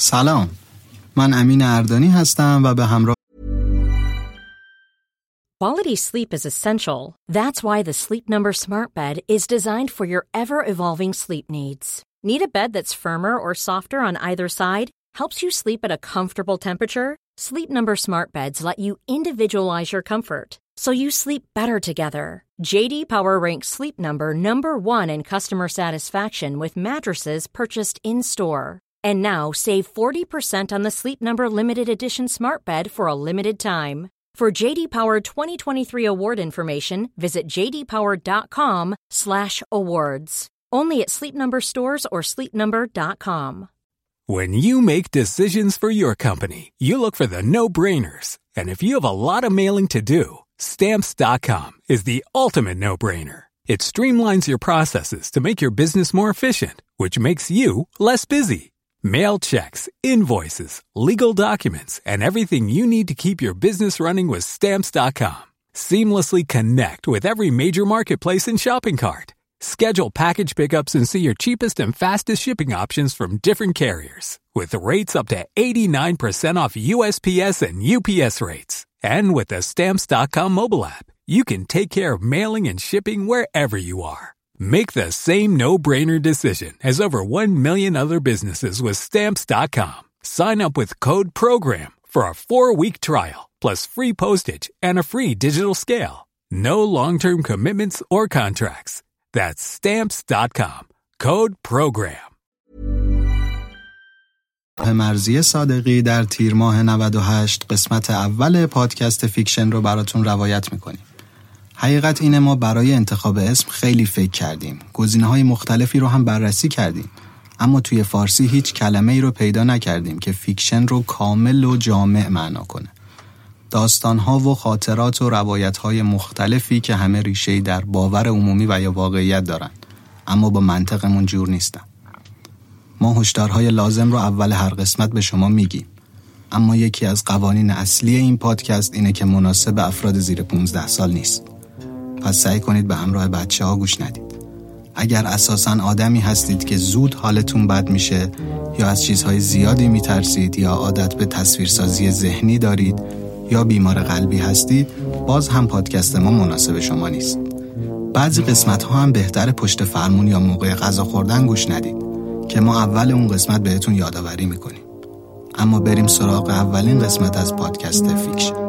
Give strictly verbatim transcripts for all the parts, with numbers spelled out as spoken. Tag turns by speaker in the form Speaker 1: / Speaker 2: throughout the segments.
Speaker 1: سلام، من امین اردانی هستم و به همراه
Speaker 2: Quality sleep is essential. That's why the Sleep Number Smart Bed is designed for your ever-evolving sleep needs. Need a bed that's firmer or softer on either side? Helps you sleep at a comfortable temperature? Sleep Number Smart Beds let you individualize your comfort, so you sleep better together. J D Power ranks Sleep Number number one in customer satisfaction with mattresses purchased in-store. And now save forty percent on the Sleep Number Limited Edition Smart Bed for a limited time. For J D Power twenty twenty-three award information, visit j d power dot com slash awards. Only at Sleep Number stores or sleep number dot com.
Speaker 3: When you make decisions for your company, you look for the no-brainers. And if you have a lot of mailing to do, Stamps dot com is the ultimate no-brainer. It streamlines your processes to make your business more efficient, which makes you less busy. Mail checks, invoices, legal documents, and everything you need to keep your business running with Stamps dot com. Seamlessly connect with every major marketplace and shopping cart. Schedule package pickups and see your cheapest and fastest shipping options from different carriers, with rates up to eighty-nine percent off U S P S and U P S rates. And with the Stamps dot com mobile app, you can take care of mailing and shipping wherever you are. Make the same no-brainer decision as over one million other businesses with Stamps dot com. Sign up with code PROGRAM for a four-week trial, plus free postage and a free digital scale. No long-term commitments or contracts. That's Stamps dot com. Code PROGRAM.
Speaker 1: مرزی صادقی در تیر ماه نود و هشت قسمت اول پادکست فیکشن رو براتون روایت میکنیم. حقیقت اینه ما برای انتخاب اسم خیلی فکر کردیم. گزینه‌های مختلفی رو هم بررسی کردیم. اما توی فارسی هیچ کلمه‌ای رو پیدا نکردیم که فیکشن رو کامل و جامع معنا کنه. داستان‌ها و خاطرات و روایت‌های مختلفی که همه ریشه‌ای در باور عمومی و یا واقعیت دارن، اما با منطقمون جور نیستن. ما هشدارهای لازم رو اول هر قسمت به شما میگیم. اما یکی از قوانین اصلی این پادکست اینه که مناسب افراد زیر پانزده سال نیست. پس سعی کنید به همراه بچه‌ها گوش ندید. اگر اساساً آدمی هستید که زود حالتون بد میشه یا از چیزهای زیادی میترسید یا عادت به تصویرسازی ذهنی دارید یا بیمار قلبی هستید، باز هم پادکست ما مناسب شما نیست. بعضی قسمت‌ها هم بهتره پشت فرمون یا موقع غذا خوردن گوش ندید که ما اول اون قسمت بهتون یادآوری میکنیم. اما بریم سراغ اولین قسمت از پادکست فیکشن.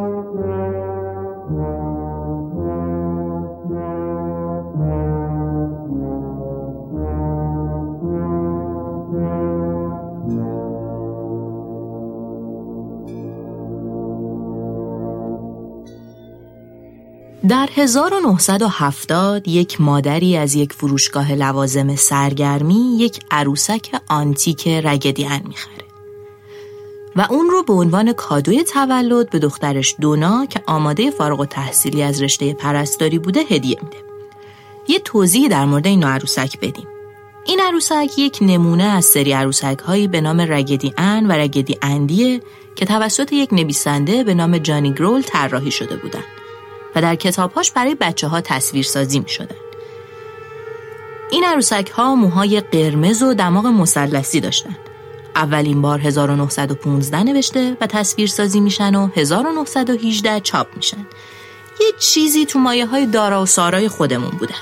Speaker 4: در هزار و نهصد و هفتاد یک مادری از یک فروشگاه لوازم سرگرمی یک عروسک آنتیک رگدی ان میخره و اون رو به عنوان کادوی تولد به دخترش دونا که آماده فارغ التحصیلی از رشته پرستاری بوده هدیه میده. یه توضیح در مورد این عروسک بدیم. این عروسک یک نمونه از سری عروسک هایی به نام رگدی ان و رگدی اندیه که توسط یک نویسنده به نام جانی گرول طراحی شده بودن و در کتابهاش برای بچه ها تصویر سازی می شدن. این عروسک ها موهای قرمز و دماغ مثلثی داشتن. اولین بار هزار و نهصد و پانزده نوشته و تصویر سازی میشن و هزار و نهصد و هجده چاپ میشن. یه چیزی تو مایه های دارا و سارای خودمون بودن.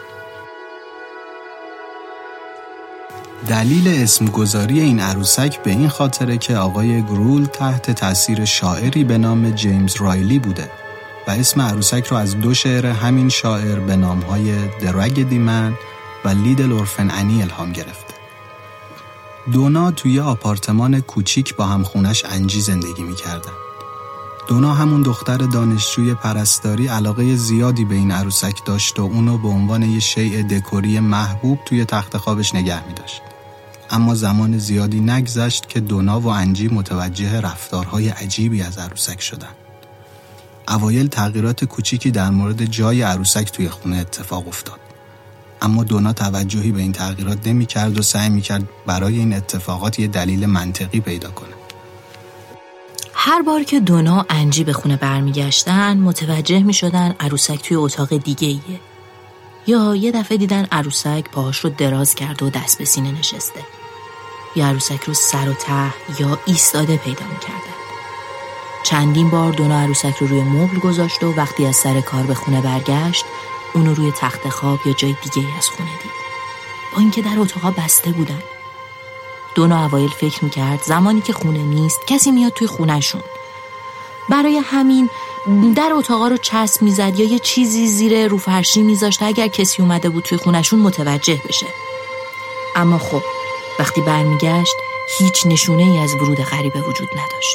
Speaker 1: دلیل اسمگذاری این عروسک به این خاطره که آقای گرول تحت تاثیر شاعری به نام جیمز رایلی بوده و اسم عروسک رو از دو شعر همین شاعر به نامهای The Raggedy Man و لیدل اورفن انی الهام گرفته. دونا توی آپارتمان کوچیک با همخونش انجی زندگی می‌کردن. دونا همون دختر دانشجوی پرستاری علاقه زیادی به این عروسک داشت و اونو به عنوان یه شیء دکوری محبوب توی تخت خوابش نگه می‌داشت. اما زمان زیادی نگذشت که دونا و انجی متوجه رفتارهای عجیبی از عروسک شدن. اوایل تغییرات کوچیکی در مورد جای عروسک توی خونه اتفاق افتاد. اما دونا توجهی به این تغییرات نمی کرد و سعی می کرد برای این اتفاقات یه دلیل منطقی پیدا کنه.
Speaker 4: هر بار که دونا و انجی به خونه برمی گشتن متوجه می شدن عروسک توی اتاق دیگه ایه. یا یه دفعه دیدن عروسک پاهاش رو دراز کرده و دست به سینه نشسته. یا عروسک رو سر و ته یا ایستاده پیدا می‌کردن. چندین بار دونا عروسک رو روی مبل گذاشت و وقتی از سر کار به خونه برگشت اونو روی تخت خواب یا جای دیگه ای از خونه دید، با اینکه در اتاقا بسته بودن. دونا اوایل فکر میکرد زمانی که خونه نیست کسی میاد توی خونهشون، برای همین در اتاقا رو چسب میزد یا یه چیزی زیر رو فرشی میذاشت اگر کسی اومده بود توی خونهشون متوجه بشه. اما خب وقتی برمیگشت هیچ نشونه ای از ورود غریبه وجود نداشت.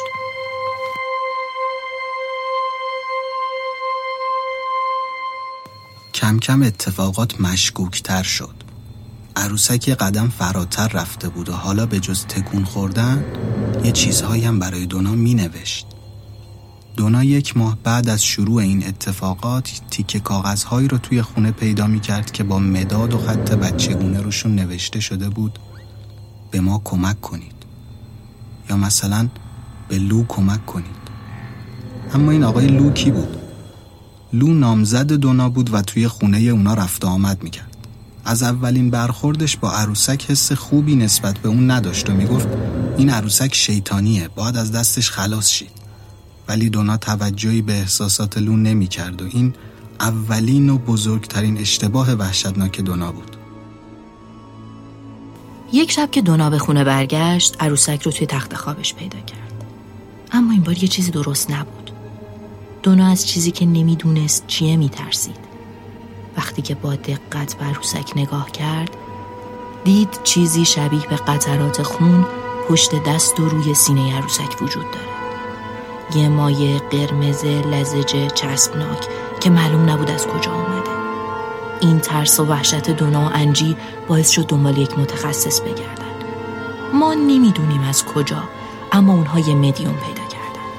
Speaker 1: کم کم اتفاقات مشکوکتر شد. عروسک یه قدم فراتر رفته بود و حالا به جز تکون خوردن یه چیزهایی هم برای دونا می نوشت. دونا یک ماه بعد از شروع این اتفاقات تیکه کاغذهایی رو توی خونه پیدا می کرد که با مداد و خط بچگونه روشون نوشته شده بود به ما کمک کنید یا مثلا به لو کمک کنید. اما این آقای لو کی بود؟ لو نامزد دونا بود و توی خونه اونا رفت و آمد می کرد. از اولین برخوردش با عروسک حس خوبی نسبت به اون نداشت و میگفت این عروسک شیطانیه، باید از دستش خلاص شید. ولی دونا توجهی به احساسات لو نمی کرد و این اولین و بزرگترین اشتباه وحشتناک دونا بود.
Speaker 4: یک شب که دونا به خونه برگشت عروسک رو توی تخت خوابش پیدا کرد، اما این بار یه چیزی درست نبود. دونا از چیزی که نمیدونست چیه میترسید. وقتی که با دقت به عروسک نگاه کرد دید چیزی شبیه به قطرات خون پشت دست و روی سینه عروسک وجود داره. یه مایع قرمز لزج چسبناک که معلوم نبود از کجا اومده. این ترس و وحشت دونا و انجی باعث شد دنبال یک متخصص بگردن. ما نمیدونیم از کجا، اما اونها یه مدیوم پیدا کردن.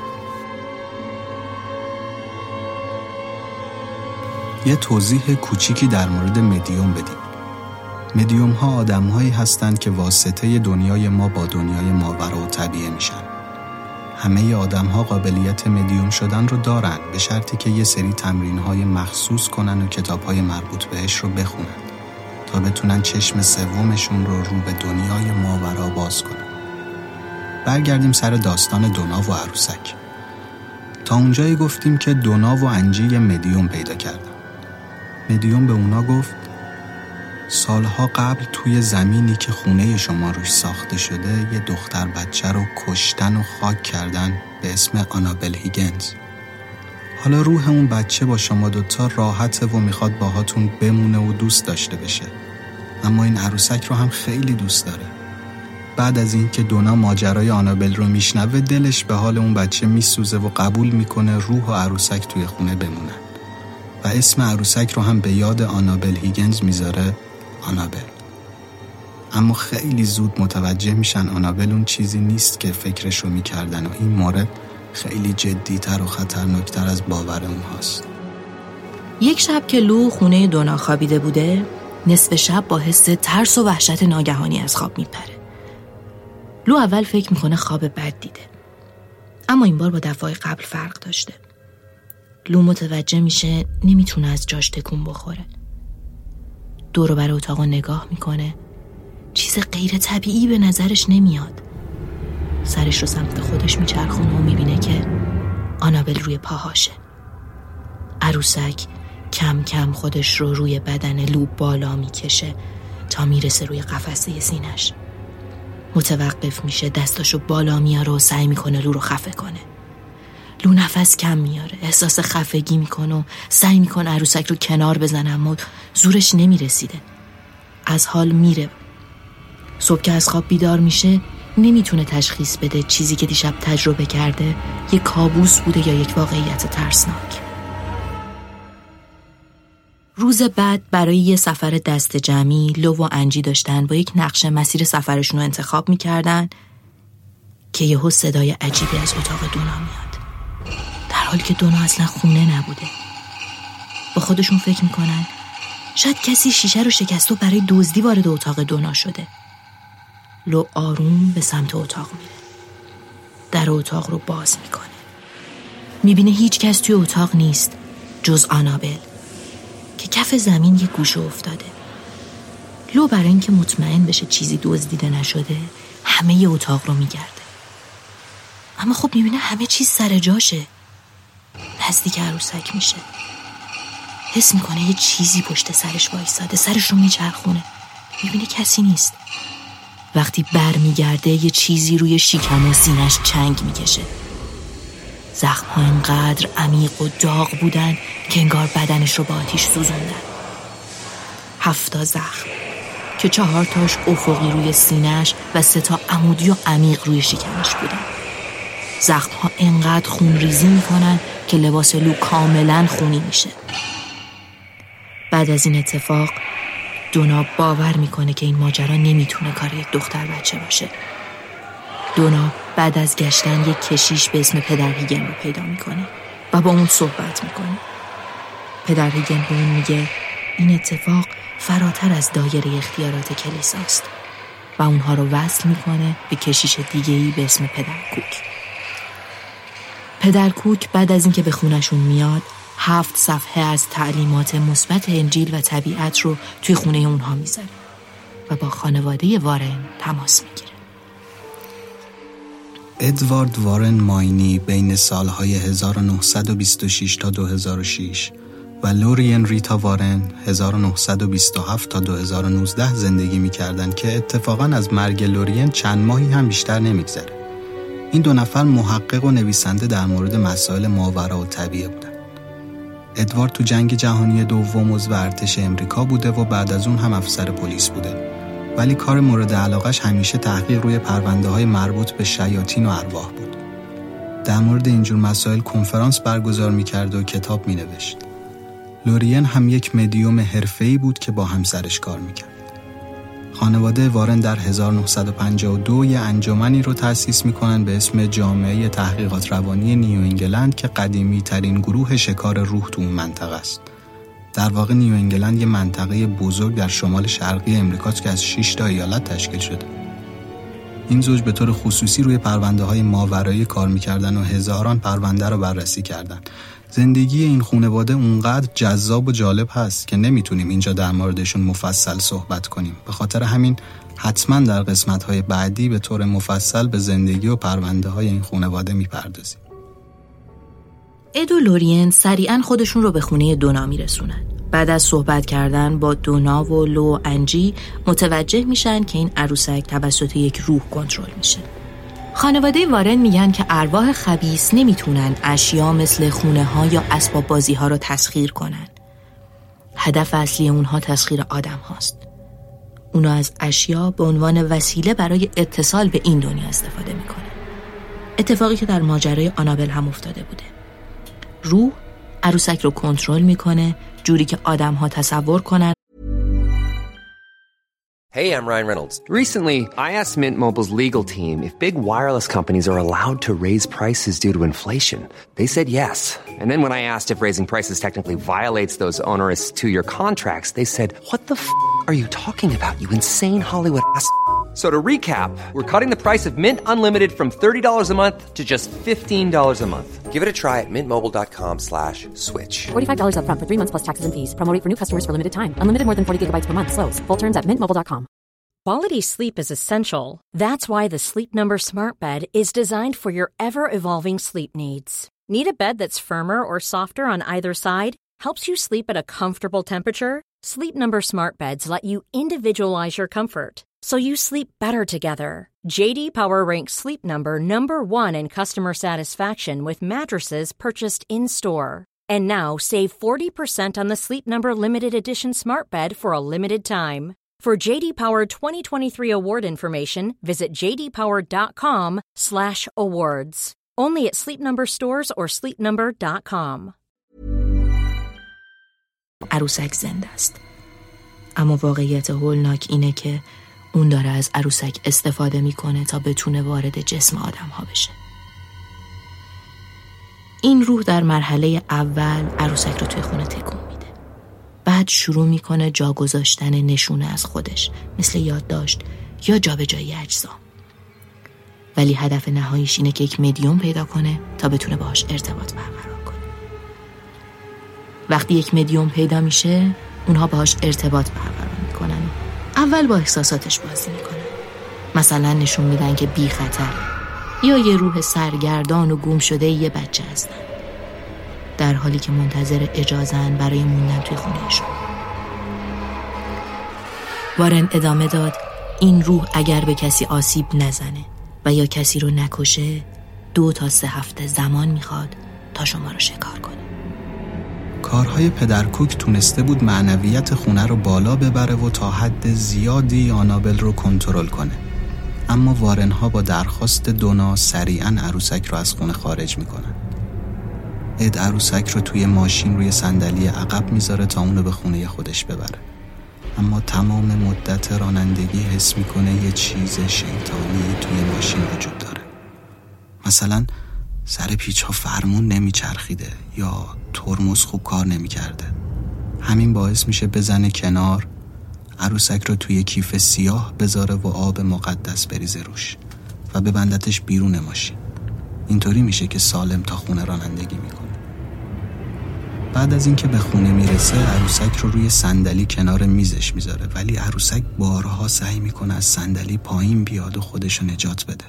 Speaker 1: یه توضیح کوچیکی در مورد مدیوم بدیم. مدیوم ها آدم هایی هستند که واسطه دنیای ما با دنیای ماورا و طبیعه میشن. همه آدم ها قابلیت مدیوم شدن رو دارن، به شرطی که یه سری تمرین های مخصوص کنن و کتاب های مربوط بهش رو بخونن تا بتونن چشم سومشون رو رو به دنیای ماورا باز کنن. برگردیم سر داستان دونا و عروسک. تا اونجایی گفتیم که دونا و انجی یه مدیوم پیدا کردن. مدیوم به اونا گفت سالها قبل توی زمینی که خونه شما روش ساخته شده یه دختر بچه رو کشتن و خاک کردن به اسم آنابل هیگنز. حالا روح اون بچه با شما دوتا راحته و میخواد باهاتون بمونه و دوست داشته بشه، اما این عروسک رو هم خیلی دوست داره. بعد از این که دونا ماجرای آنابل رو میشنوه دلش به حال اون بچه میسوزه و قبول میکنه روح و عروسک توی خونه بمونن و اسم عروسک رو هم به یاد آنابل هیگنز میذاره آنابل. اما خیلی زود متوجه میشن آنابل اون چیزی نیست که فکرش رو میکردن و این مورد خیلی جدی‌تر و خطرناکتر از باور اونهاست.
Speaker 4: یک شب که لو خونه دونا خوابیده بوده، نصف شب با حس ترس و وحشت ناگهانی از خواب میپره. لو اول فکر میکنه خواب بد دیده، اما این بار با دفعه قبل فرق داشته. لو متوجه میشه نمیتونه از جاش تکون بخوره. دور و بر اتاق نگاه میکنه، چیز غیر طبیعی به نظرش نمیاد. سرش رو سمت خودش میچرخونه و میبینه که آنابل روی پاهاشه. عروسک کم کم خودش رو روی بدن لو بالا میکشه تا میرسه روی قفسه سینش. متوقف میشه، دستاشو بالا میاره و سعی میکنه لو رو خفه کنه. لو نفس کم میاره، احساس خفگی میکنه و سعی میکنه عروسک رو کنار بزنه، اما زورش نمیرسیده. از حال میره. صبح که از خواب بیدار میشه نمیتونه تشخیص بده چیزی که دیشب تجربه کرده یک کابوس بوده یا یک واقعیت ترسناک. روز بعد برای یه سفر دست جمعی لو و انجی داشتن با یک نقشه مسیر سفرشون رو انتخاب میکردن که یهو صدای عجیبی از اتاق دونا میاد، در حالی که دونا اصلا خونه نبوده. با خودشون فکر میکنن شاید کسی شیشه رو شکست و برای دزدی وارد اتاق دونا شده. لو آروم به سمت اتاق میره، در اتاق رو باز میکنه. میبینه هیچ کس توی اتاق نیست جز آنابل که کف زمین یک گوشه افتاده. لو برای اینکه مطمئن بشه چیزی دزدیده نشده همه اتاق رو میگرده، اما خب میبینه همه چیز سر جاشه. نزدیک عروسک میشه، حس میکنه یه چیزی پشت سرش وایساده، سرش رو میچرخونه، میبینه کسی نیست. وقتی بر میگرده یه چیزی روی شکم و سینش چنگ میکشه. زخم‌ها اینقدر عمیق و داغ بودن که انگار بدنش رو با آتیش سوزوندن. هفتا زخم که چهار تاش افقی روی سینه‌اش و سه تا عمودی و عمیق روی شکمش بودن. زخم‌ها اینقدر خون ریزی میکنن که لباس لو کاملا خونی میشه. بعد از این اتفاق دونا باور میکنه که این ماجرا نمیتونه کار یک دختر بچه باشه. دونا بعد از گشتن یک کشیش به اسم پدر هیگن رو پیدا میکنه و با اون صحبت میکنه. پدر هیگن به اون میگه این اتفاق فراتر از دایره اختیارات کلیساست و اونها رو وصل میکنه به کشیش دیگه‌ای به اسم پدر کوک. پدر کوک بعد از اینکه به خونشون میاد هفت صفحه از تعلیمات مثبت انجیل و طبیعت رو توی خونه اونها میذاره و با خانواده وارن تماس میگیره.
Speaker 1: ادوارد وارن ماینی بین سالهای هزار و نهصد و بیست و شش تا دو هزار و شش و لورین ریتا وارن هزار و نهصد و بیست و هفت تا دو هزار و نوزده زندگی میکردن که اتفاقاً از مرگ لورین چند ماهی هم بیشتر نمیگذره. این دو نفر محقق و نویسنده در مورد مسائل ماورالطبیعه بودن. ادوارد تو جنگ جهانی دوم عضو ارتش امریکا بوده و بعد از اون هم افسر پلیس بوده، ولی کار مورد علاقش همیشه تحقیق روی پرونده‌های مربوط به شیاطین و ارواح بود. در مورد اینجور مسائل کنفرانس برگزار می‌کرد و کتاب می‌نوشت. لورین هم یک مدیوم حرفه‌ای بود که با همسرش کار می‌کرد. خانواده وارن در هزار و نهصد و پنجاه و دو یه انجمنی رو تأسیس می‌کنن به اسم جامعه تحقیقات روانی نیو انگلند که قدیمی ترین گروه شکار روح تو اون منطقه است. در واقع نیو انگلند یه منطقه بزرگ در شمال شرقی امریکاست که از شش تا ایالت تشکیل شده. این زوج به طور خصوصی روی پرونده‌های ماورایی کار می‌کردن و هزاران پرونده رو بررسی کردن. زندگی این خانواده اونقدر جذاب و جالب هست که نمیتونیم اینجا در موردشون مفصل صحبت کنیم. به خاطر همین حتما در قسمت‌های بعدی به طور مفصل به زندگی و پرونده‌های این خانواده میپردازیم.
Speaker 4: اد و لورین سریعا خودشون رو به خونه دونا میرسونن. بعد از صحبت کردن با دونا و لو و انجی متوجه میشن که این عروسک توسط یک روح کنترل میشه. خانواده وارن میگن که ارواح خبیث نمیتونن اشیا مثل خونه ها یا اسباب بازی ها رو تسخیر کنن. هدف اصلی اونها تسخیر آدم هاست. اونا از اشیا به عنوان وسیله برای اتصال به این دنیا استفاده میکنن. اتفاقی که در ماجرای آنابل هم افتاده بوده. روح عروسک رو کنترل میکنه جوری که آدم ها تصور کنن.
Speaker 5: Hey, I'm Ryan Reynolds. Recently, I asked Mint Mobile's legal team if big wireless companies are allowed to raise prices due to inflation. They said yes. And then when I asked if raising prices technically violates those onerous two-year contracts, they said, what the f*** are you talking about, you insane Hollywood ass f- So to recap, we're cutting the price of Mint Unlimited from thirty dollars a month to just fifteen dollars a month. Give it a try at mintmobile.com slash switch.
Speaker 6: forty-five dollars up front for three months plus taxes and fees. Promo rate for new customers for limited time. Unlimited more than forty gigabytes per month. Slows full terms at mint mobile dot com.
Speaker 2: Quality sleep is essential. That's why the Sleep Number Smart Bed is designed for your ever-evolving sleep needs. Need a bed that's firmer or softer on either side? Helps you sleep at a comfortable temperature? Sleep Number Smart Beds let you individualize your comfort, so you sleep better together. J D Power ranks Sleep Number number one in customer satisfaction with mattresses purchased in-store. And now save forty percent on the Sleep Number Limited Edition Smart Bed for a limited time. For J D Power twenty twenty-three award information, visit j d power dot com slash awards. Only at Sleep Number stores or sleep number dot com.
Speaker 4: عروسک زنده است. اما واقعیت هولناک اینه که اون داره از عروسک استفاده میکنه تا بتونه وارد جسم آدم ها بشه. این روح در مرحله اول عروسک رو توی خونه تکون میده. بعد شروع میکنه جا گذاشتن نشونه از خودش، مثل یادداشت یا جابجایی اجزا. ولی هدف نهاییش اینه که یک مدیوم پیدا کنه تا بتونه باهاش ارتباط برقرار کنه. وقتی یک مدیوم پیدا میشه، اونها باهاش ارتباط برقرار میکنن. اول با احساساتش بازی میکنن. مثلا نشون میدن که بی خطر یا یه روح سرگردان و گم شده یه بچه هستن، در حالی که منتظر اجازهن برای موندن توی خونهشون. وارن ادامه داد این روح اگر به کسی آسیب نزنه و یا کسی رو نکشه، دو تا سه هفته زمان میخواد تا شما رو شکار کنه.
Speaker 1: کارهای پدر کوک تونسته بود معنویت خونه رو بالا ببره و تا حد زیادی آنابل رو کنترل کنه. اما وارنها با درخواست دونا سریعاً عروسک رو از خونه خارج میکنن. اد عروسک رو توی ماشین روی صندلی عقب میذاره تا اونو به خونه خودش ببره. اما تمام مدت رانندگی حس میکنه یه چیز شیطانی توی ماشین وجود داره. مثلا سر پیچ ها فرمون نمیچرخیده یا ترمز خوب کار نمیکرده. همین باعث میشه بزنه کنار، عروسک رو توی کیف سیاه بذاره و آب مقدس بریزه روش و ببندتش بیرون ماشین. اینطوری میشه که سالم تا خونه رانندگی میکنه. بعد از اینکه به خونه میرسه، عروسک رو روی صندلی کنار میزش میذاره، ولی عروسک بارها سعی میکنه از صندلی پایین بیاد و خودشو نجات بده.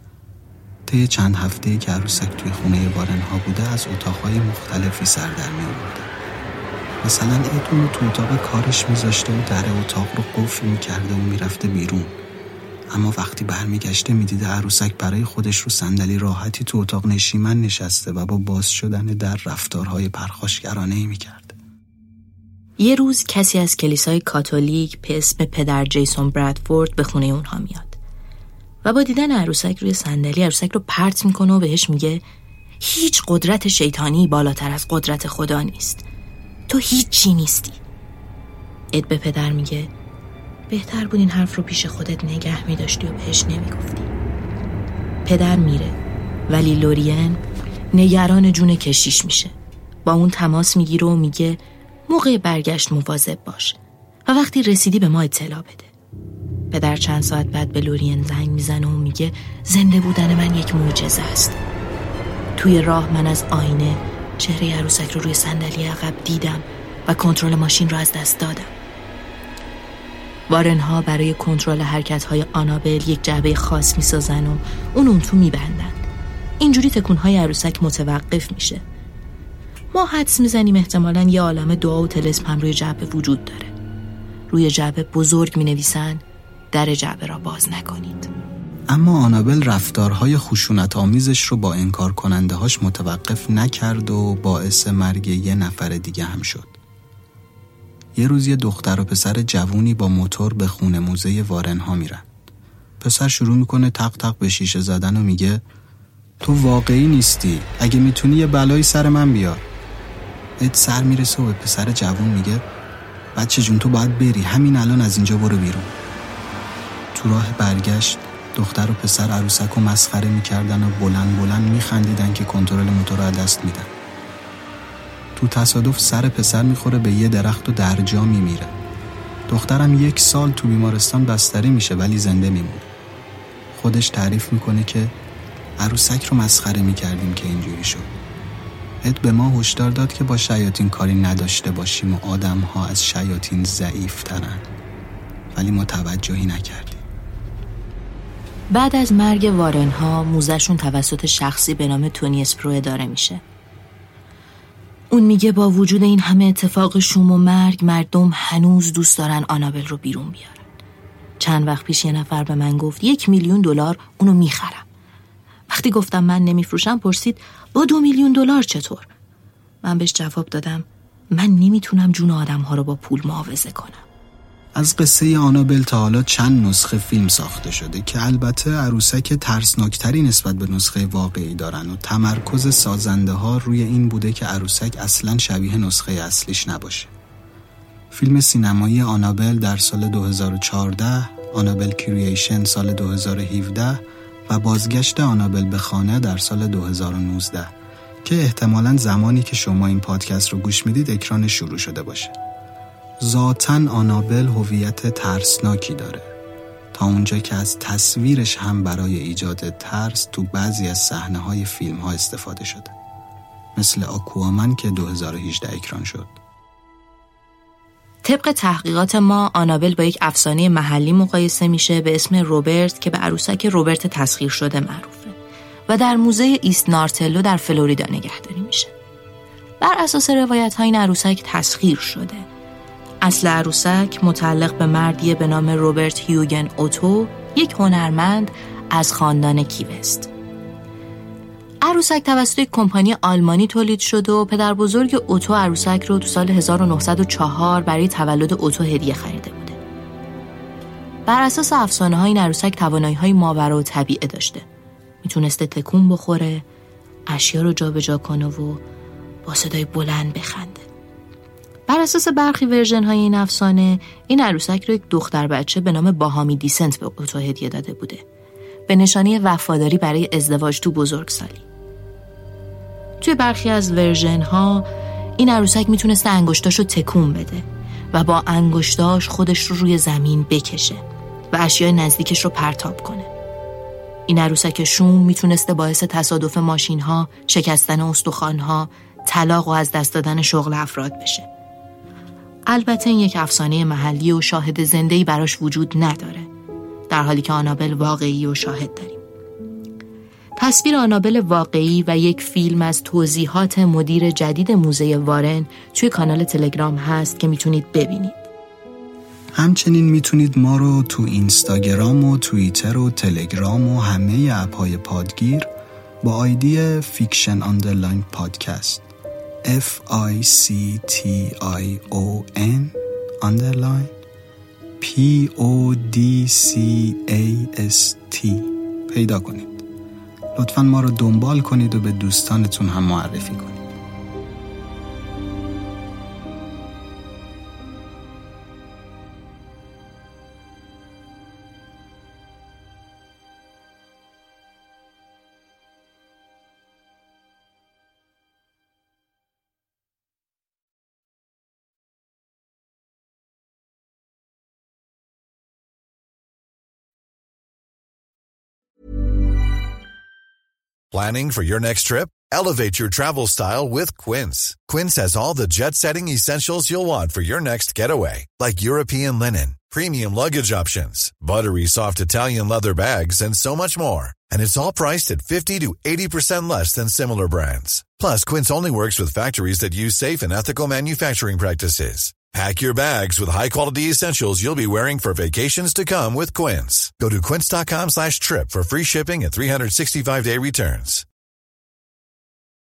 Speaker 1: طی چند هفته‌ای که عروسک توی خونه وارنها بوده، از اتاقهای مختلفی سر در می آورده. مثلا ادون رو تو اتاق کارش میذاشته و در اتاق رو قفل میکرده و میرفته بیرون. اما وقتی برمیگشته میدیده عروسک برای خودش رو صندلی راحتی تو اتاق نشیمن نشسته و با باز شدن در رفتارهای پرخاشگرانه‌ای میکرد.
Speaker 4: یه روز کسی از کلیسای کاتولیک به اسم پدر جیسون برادفورد به خونه اونها میاد و با دیدن عروسک روی صندلی، عروسک رو پرت میکنه و بهش میگه هیچ قدرت شیطانی بالاتر از قدرت خدا نیست. تو هیچی نیستی. اد به پدر میگه بهتر بود این حرف رو پیش خودت نگه میداشتی و بهش نمیگفتی. پدر میره، ولی لورین نگران جون کشیش میشه. با اون تماس میگیره و میگه موقع برگشت مواظب باش و وقتی رسیدی به ما اطلاع بده. پدر چند ساعت بعد به لورین زنگ میزنه و میگه زنده بودن من یک معجزه است. توی راه من از آینه چهره عروسک رو روی صندلی عقب دیدم و کنترل ماشین رو از دست دادم. وارنها برای کنترل حرکت‌های آنابل یک جعبه خاص میسازن و اون اون تو میبندن. اینجوری تکون‌های عروسک متوقف میشه. ما حدس میزنیم احتمالاً یه عالمه دعا و طلسم هم روی جعبه وجود داره. روی جعبه بزرگ مینویسن در جعبه را باز نکنید.
Speaker 1: اما آنابل رفتارهای خشونت آمیزش رو با انکار کننده هاش متوقف نکرد و باعث مرگ یه نفر دیگه هم شد. یه روز یه دختر و پسر جوونی با موتور به خونه موزه وارنها میرن. پسر شروع میکنه تق تق به شیشه زدن و میگه تو واقعی نیستی، اگه میتونی یه بلایی سر من بیار. اد سر میرسه و به پسر جوون میگه بچه جون تو باید بری، همین الان از اینجا برو بیرون. تو راه برگشت دختر و پسر عروسک رو مسخره میکردن و بلند بلند میخندیدن که کنترل موتور رو از دست میدن. تو تصادف سر پسر میخوره به یه درخت و در جا میمیره. دخترم یک سال تو بیمارستان بستری میشه ولی زنده میمونه. خودش تعریف میکنه که عروسک رو مسخره میکردیم که اینجوری شد. اد به ما هشدار داد که با شیاطین کاری نداشته باشیم و آدم‌ها از شیاطین ضعیف‌ترن، ولی متوجهی نکردیم.
Speaker 4: بعد از مرگ وارنها موزهشون توسط شخصی به نام تونی اسپرو اداره میشه. اون میگه با وجود این همه اتفاق شوم و مرگ، مردم هنوز دوست دارن آنابل رو بیرون بیارن. چند وقت پیش یه نفر به من گفت یک میلیون دلار اونو میخرم. وقتی گفتم من نمیفروشم پرسید با دو میلیون دلار چطور؟ من بهش جواب دادم من نمیتونم جون آدم ها رو با پول معاوضه کنم.
Speaker 1: از قصه آنابل تا حالا چند نسخه فیلم ساخته شده که البته عروسک ترسناکتری نسبت به نسخه واقعی دارن و تمرکز سازنده ها روی این بوده که عروسک اصلا شبیه نسخه اصلیش نباشه. فیلم سینمایی آنابل در سال دو هزار و چهارده، آنابل کرییشن سال دو هزار و هفده و بازگشت آنابل به خانه در سال دو هزار و نوزده که احتمالاً زمانی که شما این پادکست رو گوش میدید اکرانش شروع شده باشه. ذاتاً آنابل هویت ترسناکی داره، تا اونجا که از تصویرش هم برای ایجاد ترس تو بعضی از صحنه‌های فیلم‌ها استفاده شده، مثل آکوامن که دو هزار و هجده اکران شد.
Speaker 4: طبق تحقیقات ما آنابل با یک افسانه محلی مقایسه میشه به اسم روبرت که به عروسک روبرت تسخیر شده معروفه و در موزه ایست نارتلو در فلوریدا نگهداری میشه. بر اساس روایت‌ها این عروسک تسخیر شده. اصل عروسک متعلق به مردی به نام روبرت هیوگن اوتو، یک هنرمند از خاندان کیوست. عروسک توسط یک کمپانی آلمانی تولید شد و پدر بزرگ اوتو عروسک رو تو سال هزار و نهصد و چهار برای تولد اوتو هدیه خریده بوده. بر اساس افسانه‌ها این عروسک توانایی‌های ماورالطبیعه داشته. میتونسته تکون بخوره، اشیا رو جابجا کنه و با صدای بلند بخنده. بر اساس برخی ورژن های این افسانه، این عروسک رو یک دختر بچه به نام باهامی دیسنت به اوتو هدیه داده بوده، به نشانه وفاداری برای ازدواج تو بزرگسالی. توی برخی از ورژن ها این عروسک میتونسته انگشتاشو تکون بده و با انگشتاش خودش رو روی زمین بکشه و اشیاء نزدیکش رو پرتاب کنه. این عروسک شوم میتونسته باعث تصادف ماشین ها، شکستن استخوان ها، طلاق و از دست دادن شغل افراد بشه. البته این یک افسانه محلی و شاهد زنده‌ای براش وجود نداره، در حالی که آنابل واقعی و شاهد داریم. تصویر آنابل واقعی و یک فیلم از توضیحات مدیر جدید موزه وارن توی کانال تلگرام هست که میتونید ببینید.
Speaker 1: همچنین میتونید ما رو تو اینستاگرام و توییتر و تلگرام و همه اپ‌های پادگیر با آیدی فیکشن آندرلاین پادکست F I C T I O N underline P O D C A S T پیدا کنید. لطفاً ما رو دنبال کنید و به دوستانتون هم معرفی کنید.
Speaker 7: Planning for your next trip? Elevate your travel style with Quince. Quince has all the jet-setting essentials you'll want for your next getaway, like European linen, premium luggage options, buttery soft Italian leather bags, and so much more. And it's all priced at fifty to eighty percent less than similar brands. Plus, Quince only works with factories that use safe and ethical manufacturing practices. Pack your bags with high-quality essentials you'll be wearing for vacations to come with Quince. Go to quince dot com slash trip for free shipping and three sixty-five day returns.